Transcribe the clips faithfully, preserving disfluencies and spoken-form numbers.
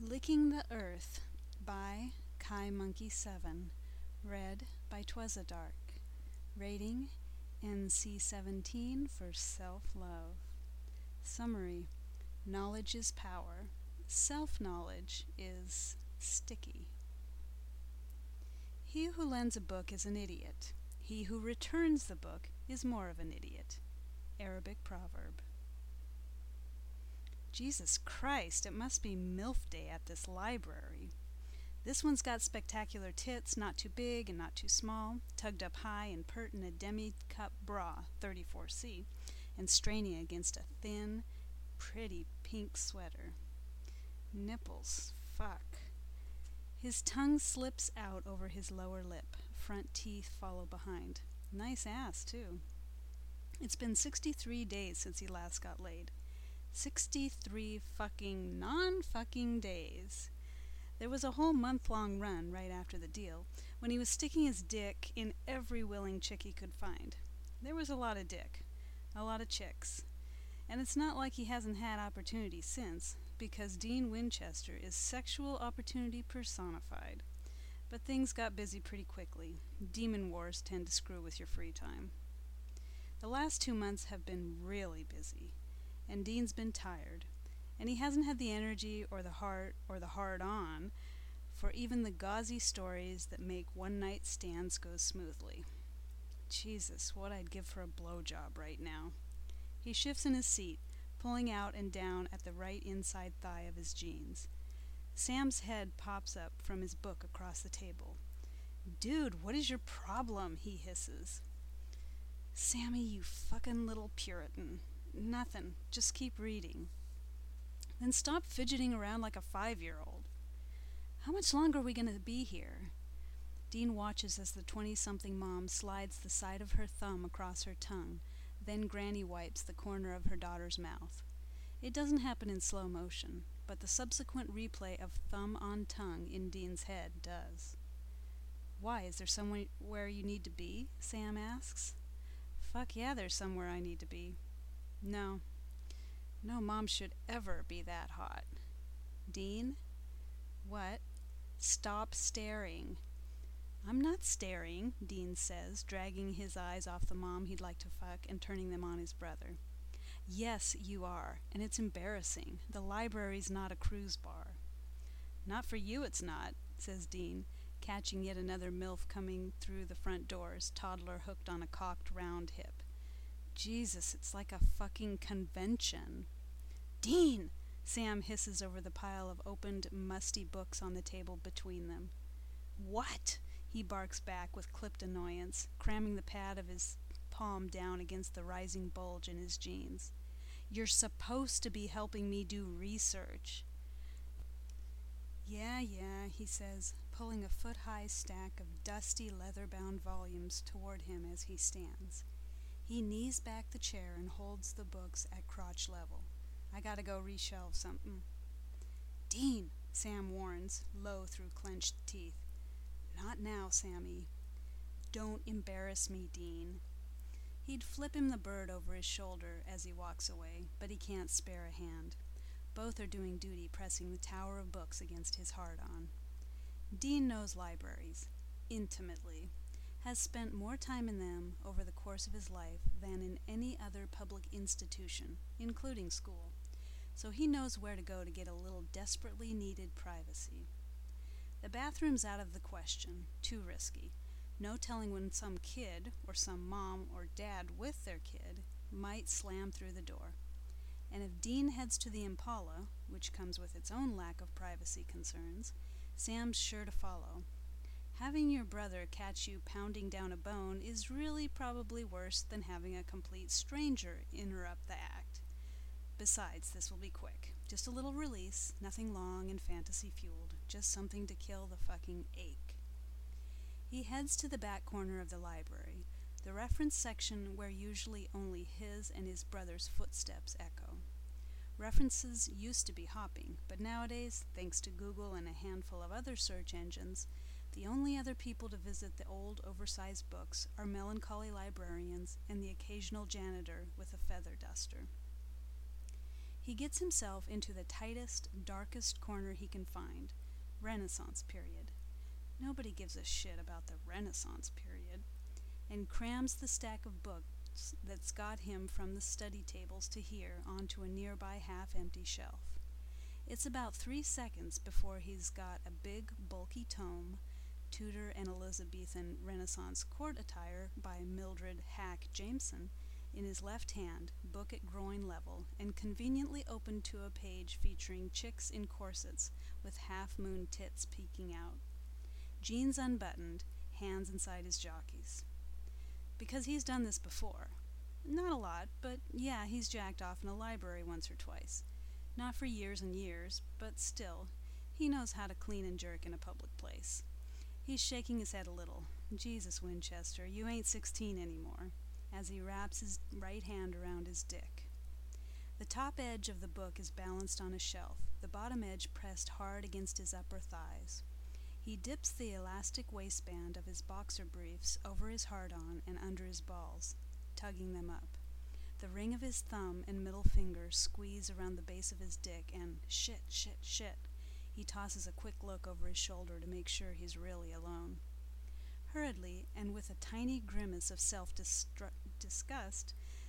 Licking the Earth by Kai Monkey seven. Read by Twazadark. Rating N C seventeen for self-love. Summary: knowledge is power. Self-knowledge is sticky. He who lends a book is an idiot. He who returns the book is more of an idiot. Arabic proverb. Jesus Christ, it must be MILF Day at this library. This one's got spectacular tits, not too big and not too small, tugged up high and pert in a demi-cup bra, thirty-four C, and straining against a thin, pretty pink sweater. Nipples, fuck. His tongue slips out over his lower lip. Front teeth follow behind. Nice ass, too. It's been sixty-three days since he last got laid. sixty-three fucking non-fucking days. There was a whole month-long run right after the deal when he was sticking his dick in every willing chick he could find. There was a lot of dick, a lot of chicks. And it's not like he hasn't had opportunity since, because Dean Winchester is sexual opportunity personified. But things got busy pretty quickly. Demon wars tend to screw with your free time. The last two months have been really busy. And Dean's been tired, and he hasn't had the energy or the heart or the hard-on for even the gauzy stories that make one-night stands go smoothly. Jesus, what I'd give for a blowjob right now. He shifts in his seat, pulling out and down at the right inside thigh of his jeans. Sam's head pops up from his book across the table. "Dude, what is your problem?" he hisses. "Sammy, you fucking little Puritan. Nothing. Just keep reading." "Then stop fidgeting around like a five-year-old. How much longer are we going to be here?" Dean watches as the twenty-something mom slides the side of her thumb across her tongue, then Granny wipes the corner of her daughter's mouth. It doesn't happen in slow motion, but the subsequent replay of thumb on tongue in Dean's head does. "Why, is there somewhere you need to be?" Sam asks. "Fuck yeah, there's somewhere I need to be." No. No mom should ever be that hot. "Dean?" "What?" "Stop staring." "I'm not staring," Dean says, dragging his eyes off the mom he'd like to fuck and turning them on his brother. "Yes, you are, and it's embarrassing. The library's not a cruise bar." "Not for you it's not," says Dean, catching yet another MILF coming through the front doors, toddler hooked on a cocked round hip. Jesus, it's like a fucking convention. "Dean!" Sam hisses over the pile of opened, musty books on the table between them. "What?" he barks back with clipped annoyance, cramming the pad of his palm down against the rising bulge in his jeans. "You're supposed to be helping me do research." "Yeah, yeah," he says, pulling a foot-high stack of dusty, leather-bound volumes toward him as he stands. He knees back the chair and holds the books at crotch level. "I gotta go reshelve something." "Dean," Sam warns, low through clenched teeth. "Not now, Sammy." "Don't embarrass me, Dean." He'd flip him the bird over his shoulder as he walks away, but he can't spare a hand. Both are doing duty pressing the tower of books against his hard-on. Dean knows libraries, intimately, has spent more time in them over the course of his life than in any other public institution, including school, so he knows where to go to get a little desperately needed privacy. The bathroom's out of the question, too risky. No telling when some kid, or some mom or dad with their kid, might slam through the door. And if Dean heads to the Impala, which comes with its own lack of privacy concerns, Sam's sure to follow. Having your brother catch you pounding down a bone is really probably worse than having a complete stranger interrupt the act. Besides, this will be quick. Just a little release, nothing long and fantasy-fueled, just something to kill the fucking ache. He heads to the back corner of the library, the reference section where usually only his and his brother's footsteps echo. References used to be hopping, but nowadays, thanks to Google and a handful of other search engines, the only other people to visit the old, oversized books are melancholy librarians and the occasional janitor with a feather duster. He gets himself into the tightest, darkest corner he can find, Renaissance period. Nobody gives a shit about the Renaissance period, and crams the stack of books that's got him from the study tables to here onto a nearby half-empty shelf. It's about three seconds before he's got a big, bulky tome, Tudor and Elizabethan Renaissance court attire by Mildred Hack Jameson, in his left hand, book at groin level, and conveniently opened to a page featuring chicks in corsets with half-moon tits peeking out. Jeans unbuttoned, hands inside his jockeys. Because he's done this before. Not a lot, but yeah, he's jacked off in a library once or twice. Not for years and years, but still, he knows how to clean and jerk in a public place. He's shaking his head a little. Jesus, Winchester, you ain't sixteen anymore, as he wraps his right hand around his dick. The top edge of the book is balanced on a shelf, the bottom edge pressed hard against his upper thighs. He dips the elastic waistband of his boxer briefs over his hard-on and under his balls, tugging them up. The ring of his thumb and middle finger squeeze around the base of his dick, and shit, shit, shit. He tosses a quick look over his shoulder to make sure he's really alone. Hurriedly, and with a tiny grimace of self-disgust,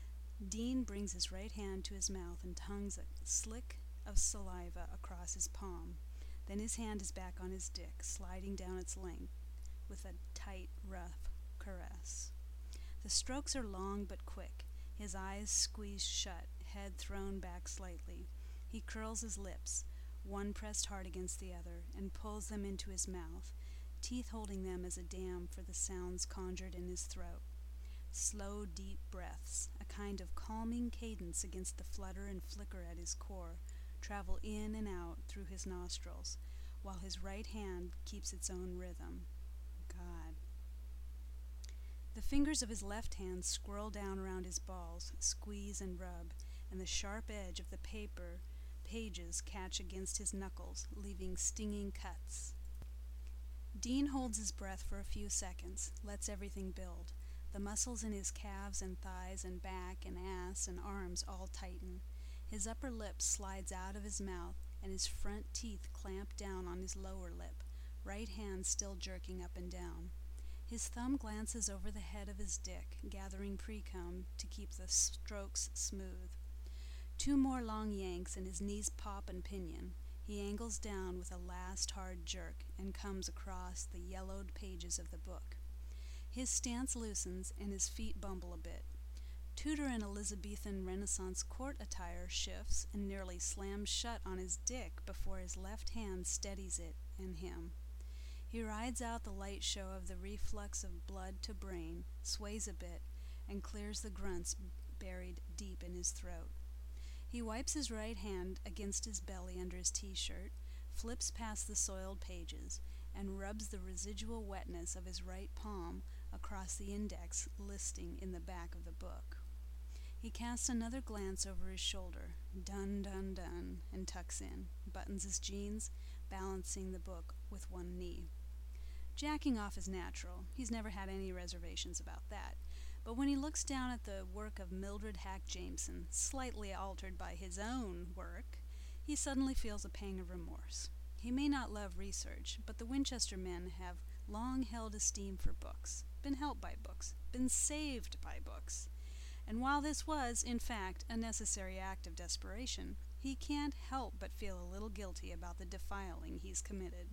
Dean brings his right hand to his mouth and tongues a slick of saliva across his palm. Then his hand is back on his dick, sliding down its length with a tight, rough caress. The strokes are long but quick. His eyes squeezed shut, head thrown back slightly. He curls his lips, one pressed hard against the other, and pulls them into his mouth, teeth holding them as a dam for the sounds conjured in his throat. Slow, deep breaths, a kind of calming cadence against the flutter and flicker at his core, travel in and out through his nostrils, while his right hand keeps its own rhythm. God. The fingers of his left hand swirl down around his balls, squeeze and rub, and the sharp edge of the paper pages catch against his knuckles, leaving stinging cuts. Dean holds his breath for a few seconds, lets everything build. The muscles in his calves and thighs and back and ass and arms all tighten. His upper lip slides out of his mouth, and his front teeth clamp down on his lower lip, right hand still jerking up and down. His thumb glances over the head of his dick, gathering pre-cum to keep the strokes smooth. Two more long yanks and his knees pop and pinion. He angles down with a last hard jerk and comes across the yellowed pages of the book. His stance loosens and his feet bumble a bit. Tudor and Elizabethan Renaissance court attire shifts and nearly slams shut on his dick before his left hand steadies it and him. He rides out the light show of the reflux of blood to brain, sways a bit, and clears the grunts buried deep in his throat. He wipes his right hand against his belly under his t-shirt, flips past the soiled pages, and rubs the residual wetness of his right palm across the index listing in the back of the book. He casts another glance over his shoulder, done, done, done, and tucks in, buttons his jeans, balancing the book with one knee. Jacking off is natural. He's never had any reservations about that. But when he looks down at the work of Mildred Hack Jameson, slightly altered by his own work, he suddenly feels a pang of remorse. He may not love research, but the Winchester men have long held esteem for books, been helped by books, been saved by books. And while this was, in fact, a necessary act of desperation, he can't help but feel a little guilty about the defiling he's committed.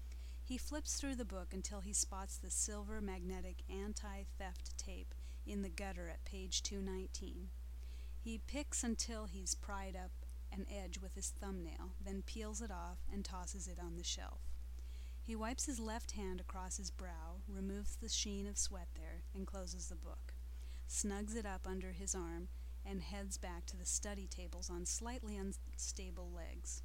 He flips through the book until he spots the silver magnetic anti-theft tape in the gutter at page two nineteen. He picks until he's pried up an edge with his thumbnail, then peels it off and tosses it on the shelf. He wipes his left hand across his brow, removes the sheen of sweat there, and closes the book, snugs it up under his arm, and heads back to the study tables on slightly unstable legs.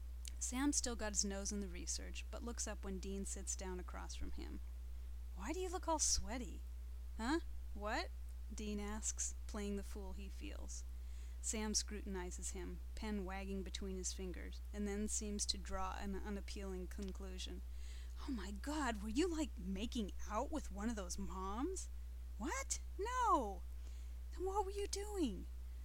Sam still got his nose in the research, but looks up when Dean sits down across from him. "Why do you look all sweaty?" "Huh? What?" Dean asks, playing the fool he feels. Sam scrutinizes him, pen wagging between his fingers, and then seems to draw an unappealing conclusion. "Oh my God, were you like making out with one of those moms?" "What? No!" "Then what were you doing?"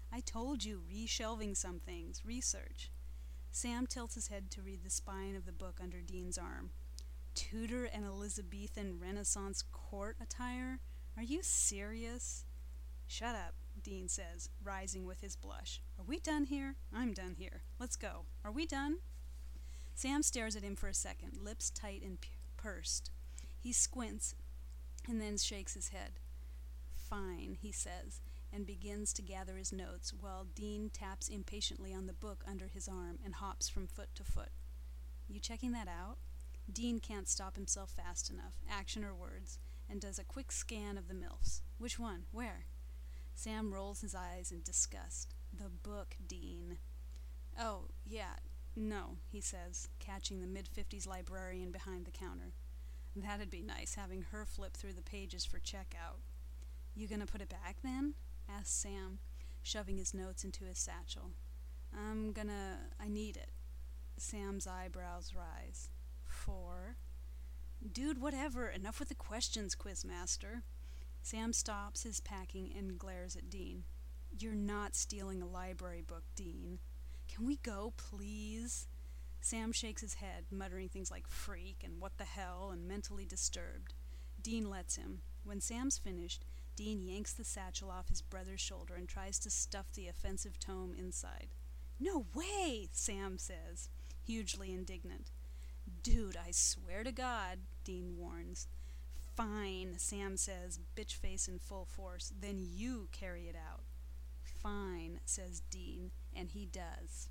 I told you, reshelving some things, research. Sam tilts his head to read the spine of the book under Dean's arm. Tudor and Elizabethan Renaissance court attire? Are you serious? Shut up, Dean says, rising with his blush. Are we done here? I'm done here. Let's go. Are we done? Sam stares at him for a second, lips tight and p- pursed. He squints and then shakes his head. Fine, he says, and begins to gather his notes while Dean taps impatiently on the book under his arm and hops from foot to foot. You checking that out? Dean can't stop himself fast enough, action or words, and does a quick scan of the MILFs. Which one? Where? Sam rolls his eyes in disgust. The book, Dean. Oh, yeah, no, he says, catching the mid-fifties librarian behind the counter. That'd be nice, having her flip through the pages for checkout. You gonna put it back, then? Asks Sam, shoving his notes into his satchel. I'm gonna... I need it. Sam's eyebrows rise. For? Dude, whatever. Enough with the questions, Quizmaster. Sam stops his packing and glares at Dean. You're not stealing a library book, Dean. Can we go, please? Sam shakes his head, muttering things like freak and what the hell and mentally disturbed. Dean lets him. When Sam's finished, Dean yanks the satchel off his brother's shoulder and tries to stuff the offensive tome inside. No way, Sam says, hugely indignant. Dude, I swear to God, Dean warns. Fine, Sam says, bitch face in full force. Then you carry it out. Fine, says Dean, and he does.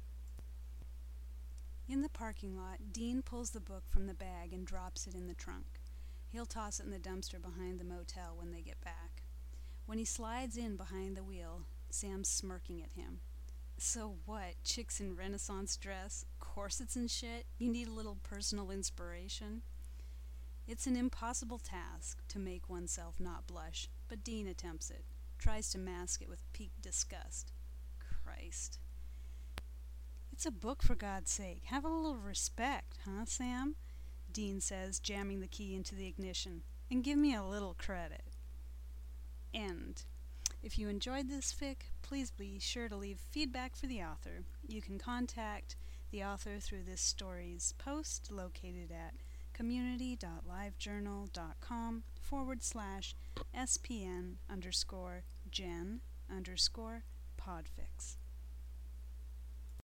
In the parking lot, Dean pulls the book from the bag and drops it in the trunk. He'll toss it in the dumpster behind the motel when they get back. When he slides in behind the wheel, Sam's smirking at him. So what, chicks in Renaissance dress, corsets and shit? You need a little personal inspiration? It's an impossible task to make oneself not blush, but Dean attempts it, tries to mask it with piqued disgust. Christ. It's a book, for God's sake. Have a little respect, huh, Sam? Dean says, jamming the key into the ignition. And give me a little credit. End. If you enjoyed this fic, please be sure to leave feedback for the author. You can contact the author through this story's post located at community.livejournal.com forward slash spn underscore gen underscore podfix.